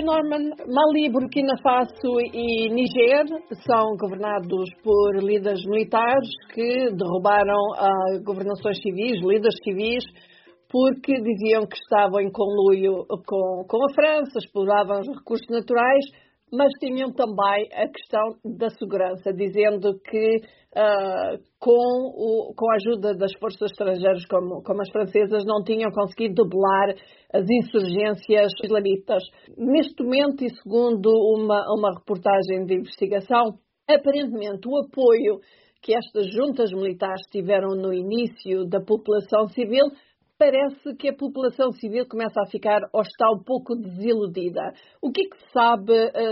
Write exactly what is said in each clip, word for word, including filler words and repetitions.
Norman, Mali, Burkina Faso e Níger são governados por líderes militares que derrubaram uh, governações civis, líderes civis, porque diziam que estavam em conluio com, com a França, exploravam os recursos naturais, mas tinham também a questão da segurança, dizendo que uh, com, o, com a ajuda das forças estrangeiras, como, como as francesas, não tinham conseguido debelar as insurgências islamitas. Neste momento, e segundo uma, uma reportagem de investigação, aparentemente o apoio que estas juntas militares tiveram no início da população civil, parece que a população civil começa a ficar ou está um pouco desiludida. O que é que se sabe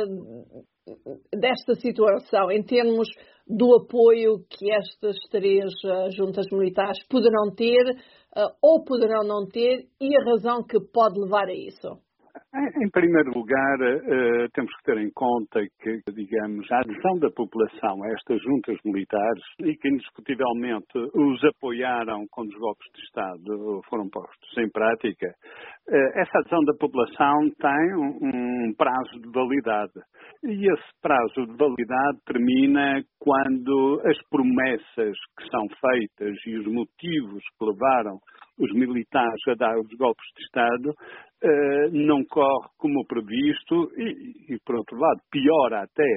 uh, desta situação em termos do apoio que estas três uh, juntas militares poderão ter uh, ou poderão não ter e a razão que pode levar a isso? Em primeiro lugar, uh, temos que ter em conta que, digamos, a adesão da população a estas juntas militares e que indiscutivelmente os apoiaram quando os golpes de Estado foram postos em prática, uh, essa adesão da população tem um, um prazo de validade. E esse prazo de validade termina quando as promessas que são feitas e os motivos que levaram os militares a dar os golpes de Estado uh, não corre como previsto e, e, por outro lado, pior até,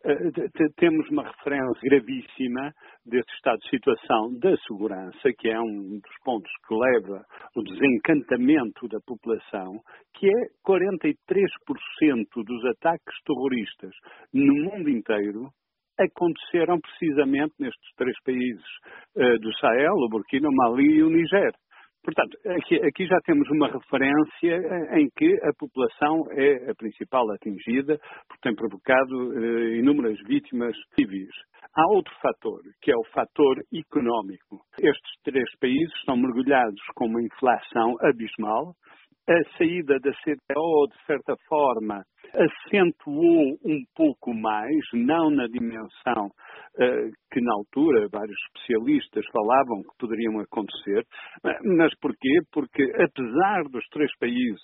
uh, temos uma referência gravíssima desse estado de situação da segurança, que é um dos pontos que leva o desencantamento da população, que é quarenta e três por cento dos ataques terroristas no mundo inteiro aconteceram precisamente nestes três países uh, do Sahel, o Burkina, o Mali e o Níger. Portanto, aqui, aqui já temos uma referência em que a população é a principal atingida, porque tem provocado eh, inúmeras vítimas civis. Há outro fator, que é o fator económico. Estes três países estão mergulhados com uma inflação abismal. A saída da C D O, de certa forma, acentuou um pouco mais, não na dimensão uh, que na altura vários especialistas falavam que poderiam acontecer, mas porquê? Porque apesar dos três países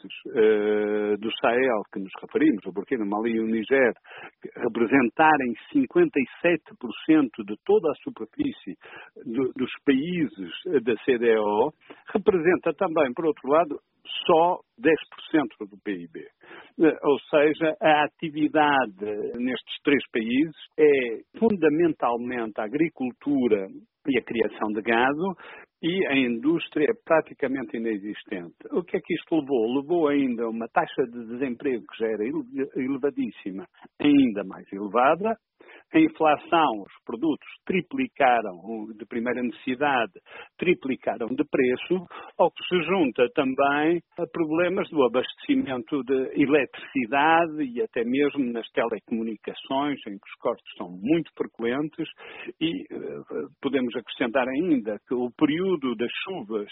uh, do Sahel que nos referimos, o Burkina, o Mali e o Níger, representarem cinquenta e sete por cento de toda a superfície do, dos países da C D O, representa também, por outro lado, só dez por cento do P I B. Ou seja, a atividade nestes três países é fundamentalmente a agricultura e a criação de gado e a indústria é praticamente inexistente. O que é que isto levou? Levou ainda uma taxa de desemprego que já era elevadíssima, ainda mais elevada. A inflação, os produtos triplicaram de primeira necessidade, triplicaram de preço, ao que se junta também a problemas do abastecimento de eletricidade e até mesmo nas telecomunicações, em que os cortes são muito frequentes, e uh, podemos acrescentar ainda que o período das chuvas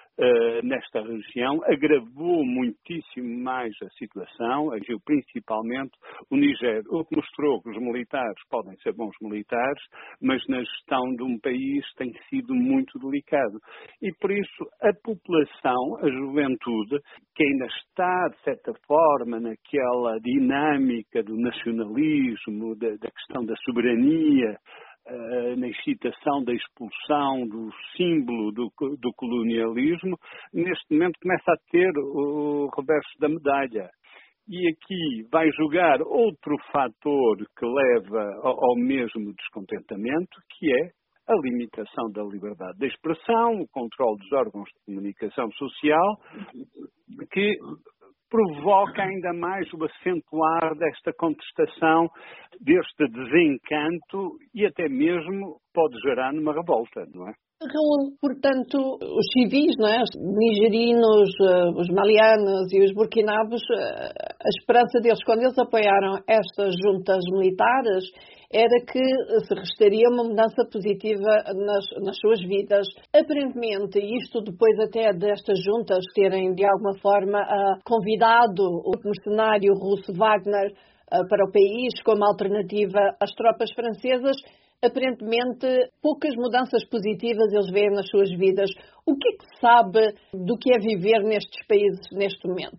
Uh, nesta região, agravou muitíssimo mais a situação, agiu principalmente o Níger, o que mostrou que os militares podem ser bons militares, mas na gestão de um país tem sido muito delicado. E por isso a população, a juventude, que ainda está, de certa forma, naquela dinâmica do nacionalismo, da, da questão da soberania, Uh, na excitação da expulsão do símbolo do, do colonialismo, neste momento começa a ter o reverso da medalha. E aqui vai jogar outro fator que leva ao, ao mesmo descontentamento, que é a limitação da liberdade de expressão, o controle dos órgãos de comunicação social, que provoca ainda mais o acentuar desta contestação, deste desencanto e até mesmo pode gerar numa revolta, não é? Raul, portanto, os civis, não é? Os nigerinos, os malianos e os burkinabos, a esperança deles, quando eles apoiaram estas juntas militares, era que se restaria uma mudança positiva nas, nas suas vidas. Aparentemente, isto depois até destas juntas terem, de alguma forma, convidado o mercenário russo Wagner para o país como alternativa às tropas francesas, aparentemente poucas mudanças positivas eles veem nas suas vidas. O que é que sabe do que é viver nestes países neste momento?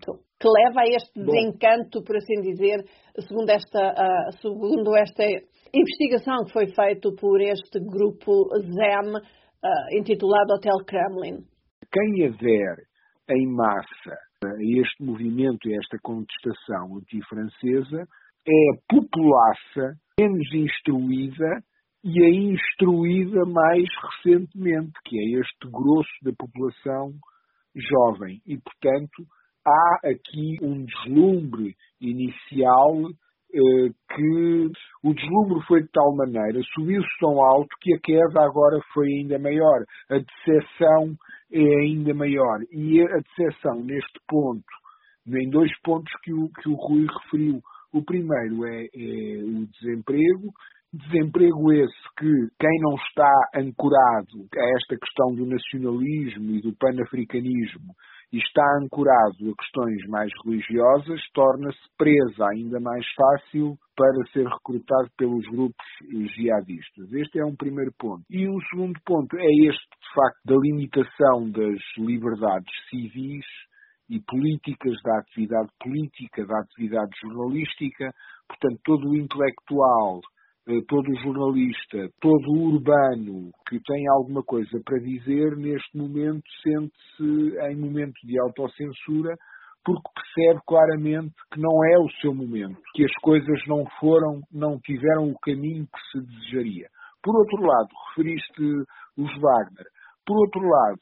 que leva a este Bom, desencanto, por assim dizer, segundo esta, uh, segundo esta investigação que foi feita por este grupo ZEM, uh, intitulado Hotel Kremlin? Quem adere em massa a este movimento, a esta contestação anti-francesa, é a populaça menos instruída e a instruída mais recentemente, que é este grosso da população jovem. E, portanto, há aqui um deslumbre inicial eh, que o deslumbre foi de tal maneira, subiu-se tão alto que a queda agora foi ainda maior. A decepção é ainda maior. E a decepção neste ponto, em dois pontos que o, que o Rui referiu. O primeiro é, é o desemprego. Desemprego esse que quem não está ancorado a esta questão do nacionalismo e do panafricanismo e está ancorado a questões mais religiosas, torna-se presa ainda mais fácil para ser recrutado pelos grupos jihadistas. Este é um primeiro ponto. E um segundo ponto é este, de facto, da limitação das liberdades civis e políticas, da atividade política, da atividade jornalística. Portanto, todo o intelectual, todo o jornalista, todo o urbano que tem alguma coisa para dizer, neste momento sente-se em momento de autocensura, porque percebe claramente que não é o seu momento, que as coisas não foram, não tiveram o caminho que se desejaria. Por outro lado, referiste os Wagner. Por outro lado,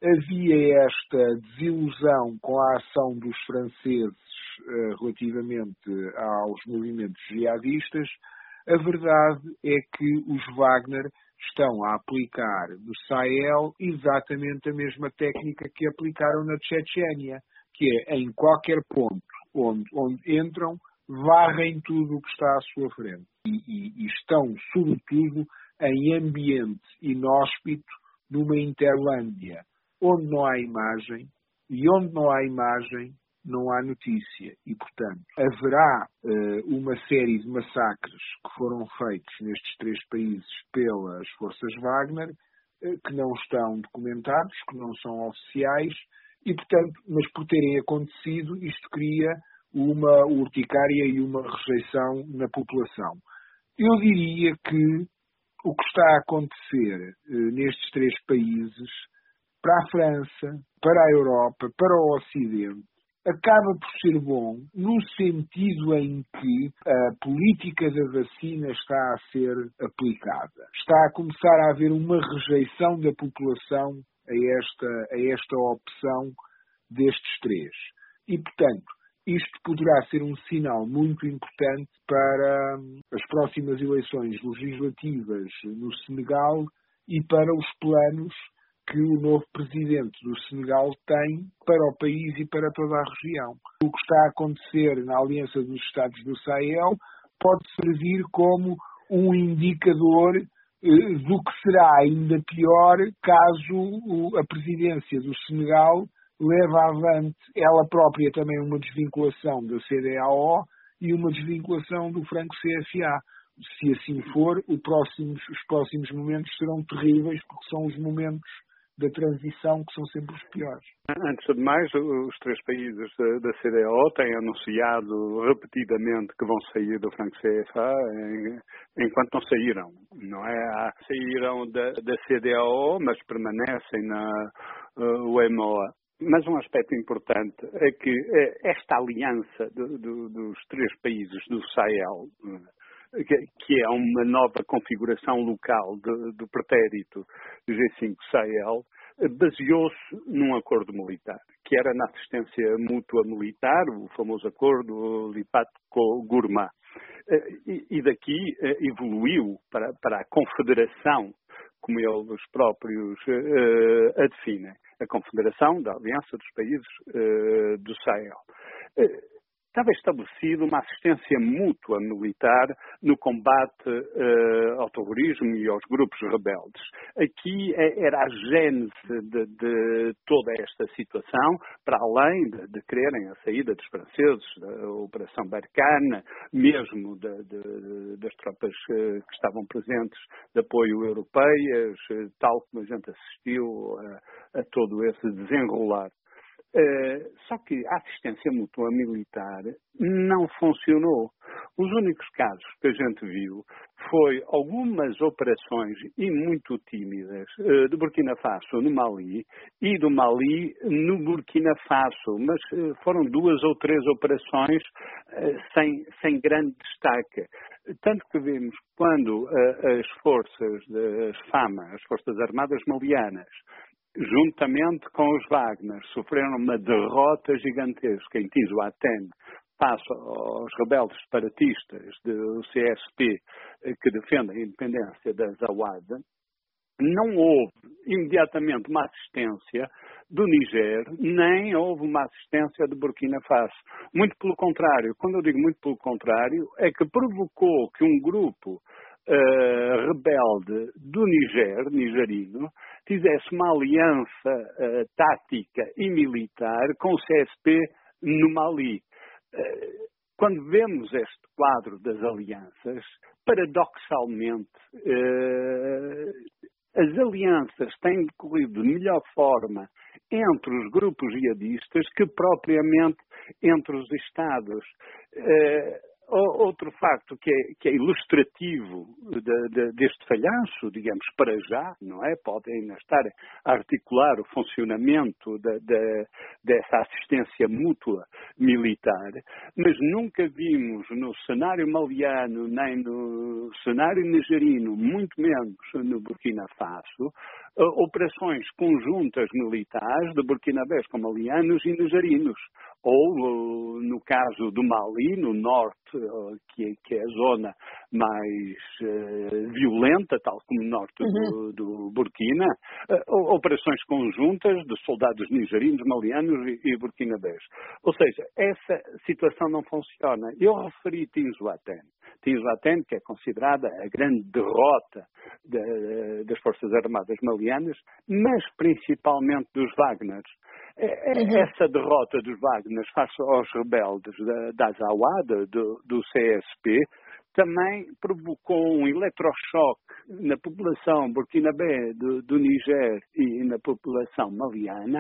havia esta desilusão com a ação dos franceses uh, relativamente aos movimentos jihadistas. A verdade é que os Wagner estão a aplicar no Sahel exatamente a mesma técnica que aplicaram na Chechênia, que é em qualquer ponto onde, onde entram, varrem tudo o que está à sua frente. E, e, e estão, sobretudo, em ambiente inóspito, numa Interlândia, onde não há imagem, e onde não há imagem, não há notícia. E, portanto, haverá uh, uma série de massacres que foram feitos nestes três países pelas forças Wagner, uh, que não estão documentados, que não são oficiais, e, portanto, mas por terem acontecido, isto cria uma urticária e uma rejeição na população. Eu diria que o que está a acontecer uh, nestes três países, para a França, para a Europa, para o Ocidente, acaba por ser bom no sentido em que a política da vacina está a ser aplicada. Está a começar a haver uma rejeição da população a esta, a esta opção destes três. E, portanto, isto poderá ser um sinal muito importante para as próximas eleições legislativas no Senegal e para os planos que o novo presidente do Senegal tem para o país e para toda a região. O que está a acontecer na Aliança dos Estados do Sahel pode servir como um indicador eh, do que será ainda pior caso a presidência do Senegal leve avante ela própria também uma desvinculação da C D A O e uma desvinculação do franco C F A. Se assim for, o próximos, os próximos momentos serão terríveis, porque são os momentos da transição que são sempre os piores. Antes de mais, os três países da C D A O têm anunciado repetidamente que vão sair do franco C F A enquanto não saíram. Não é? Saíram da, da C D A O, mas permanecem na uh, U E M O A. Mas um aspecto importante é que esta aliança do, do, dos três países do Sahel, que é uma nova configuração local do, do pretérito do G cinco Sahel, baseou-se num acordo militar, que era na assistência mútua militar, o famoso acordo Lipat-Gourma. E, e daqui evoluiu para, para a confederação, como eles próprios uh, a definem, a Confederação da Aliança dos Países uh, do Sahel. Uh, Estava estabelecida uma assistência mútua militar no combate uh, ao terrorismo e aos grupos rebeldes. Aqui era a gênese de, de toda esta situação, para além de, de quererem a saída dos franceses, da Operação Barkhane, mesmo de, de, das tropas uh, que estavam presentes de apoio europeias, uh, tal como a gente assistiu a, a todo esse desenrolar. Uh, só que a assistência mútua militar não funcionou. Os únicos casos que a gente viu foi algumas operações, e muito tímidas, uh, de Burkina Faso no Mali e do Mali no Burkina Faso, mas uh, foram duas ou três operações uh, sem, sem grande destaque. Tanto que vimos quando uh, as forças das FAMA, as Forças Armadas Malianas, juntamente com os Wagner, sofreram uma derrota gigantesca em Tinzoaten, face aos rebeldes separatistas do C S P que defendem a independência da Zawad. Não houve imediatamente uma assistência do Niger, nem houve uma assistência de Burkina Faso. Muito pelo contrário. Quando eu digo muito pelo contrário, é que provocou que um grupo uh, rebelde do Niger, nigerino, fizesse uma aliança uh, tática e militar com o C S P no Mali. Uh, quando vemos este quadro das alianças, paradoxalmente, uh, as alianças têm decorrido de melhor forma entre os grupos jihadistas que propriamente entre os Estados. Uh, Outro facto que é, que é ilustrativo de, de, deste falhanço, digamos, para já, não é? Pode ainda estar a articular o funcionamento de, de, dessa assistência mútua militar, mas nunca vimos no cenário maliano, nem no cenário nigerino, muito menos no Burkina Faso, operações conjuntas militares de burkinabés com malianos e nigerinos. Ou, no caso do Mali, no norte, que é, que é a zona mais uh, violenta, tal como o norte do, do Burkina, uh, operações conjuntas de soldados nigerinos, malianos e, e burkinabés. Ou seja, essa situação não funciona. Eu referi Tinzoaten. Tinzoaten, que é considerada a grande derrota de, das Forças Armadas malianas, mas principalmente dos Wagners. Uhum. Essa derrota dos Wagners face aos rebeldes da, da Zawad, do, do C S P, também provocou um eletrochoque na população burkinabé do, do Niger e na população maliana,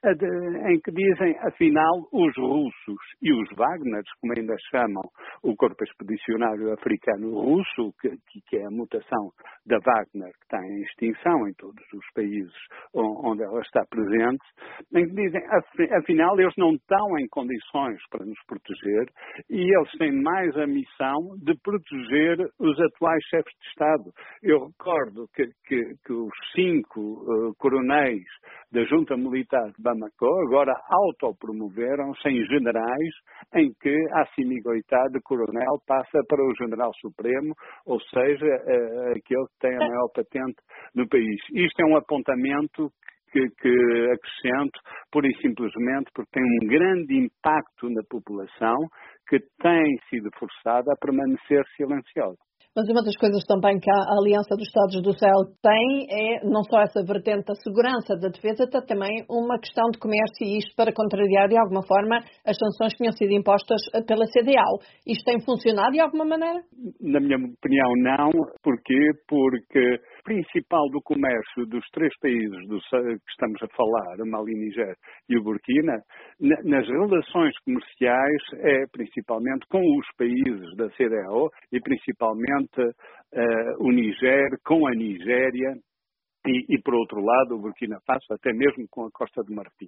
de, em que dizem, afinal, os russos e os Wagners, como ainda chamam o Corpo Expedicionário Africano Russo, que, que é a mutação da Wagner, que está em extinção em todos os países onde ela está presente, em que dizem, afinal, eles não estão em condições para nos proteger e eles têm mais a missão de proteger proteger os atuais chefes de Estado. Eu recordo que, que, que os cinco uh, coronéis da Junta Militar de Bamako agora autopromoveram-se em generais, em que a senigalidade de coronel passa para o General Supremo, ou seja, uh, aquele que tem a maior patente no país. Isto é um apontamento Que, que acrescento, pura e simplesmente porque tem um grande impacto na população que tem sido forçada a permanecer silenciosa. Mas uma das coisas também que a Aliança dos Estados do Sahel tem é não só essa vertente da segurança, da defesa, também uma questão de comércio, e isto para contrariar de alguma forma as sanções que tinham sido impostas pela C D A O. Isto tem funcionado de alguma maneira? Na minha opinião, não. Porquê? Porque o principal do comércio dos três países do, que estamos a falar, o Mali, Niger e o Burkina, na, nas relações comerciais é principalmente com os países da C D A O e principalmente Uh, o Niger com a Nigéria e, e, por outro lado, o Burkina Faso, até mesmo com a Costa do Marfim.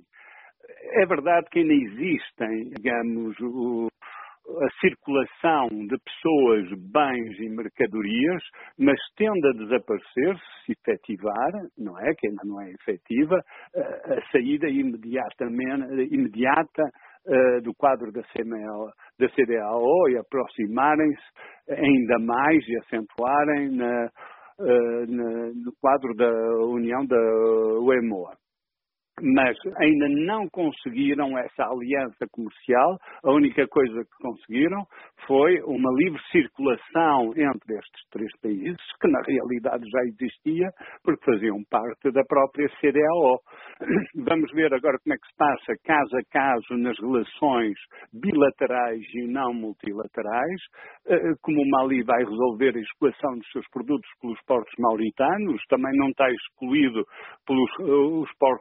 É verdade que ainda existem, digamos, o, a circulação de pessoas, bens e mercadorias, mas tende a desaparecer se efetivar, não é? Que ainda não é efetiva, uh, a saída imediatamente, imediata Uh, do quadro da, C M O, da C D A O e aproximarem-se ainda mais e acentuarem na, uh, na, no quadro da União da U E M O A. Mas ainda não conseguiram essa aliança comercial. A única coisa que conseguiram foi uma livre circulação entre estes três países, que na realidade já existia, porque faziam parte da própria C D A O. Vamos ver agora como é que se passa caso a caso nas relações bilaterais e não multilaterais, como o Mali vai resolver a exploração dos seus produtos pelos portos mauritanos, também não está excluído pelos os portos do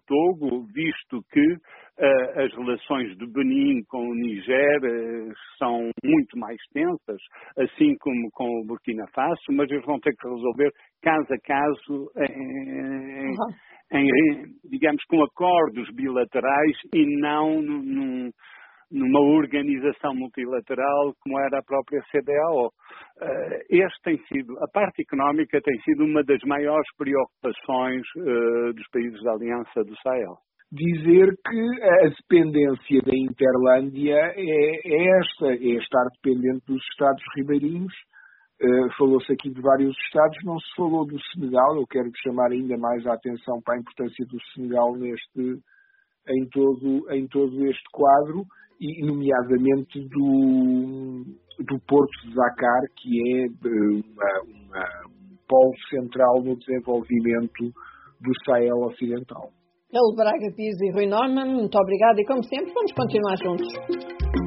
Togo, visto que uh, as relações de Benin com o Niger uh, são muito mais tensas, assim como com o Burkina Faso, mas eles vão ter que resolver caso a caso em, Uhum. em, digamos, com acordos bilaterais e não num, numa organização multilateral como era a própria C D A O. Este tem sido, a parte económica tem sido uma das maiores preocupações uh, dos países da Aliança do Sahel. Dizer que a dependência da Interlândia é, é esta, é estar dependente dos Estados ribeirinhos. Uh, falou-se aqui de vários Estados, não se falou do Senegal. Eu quero chamar ainda mais a atenção para a importância do Senegal neste, em, todo, em todo este quadro, e nomeadamente do, do Porto de Dakar, que é uma, uma, um polo central no desenvolvimento do Sahel Ocidental. El Braga Pires e Rui Norman, muito obrigada e como sempre vamos continuar juntos.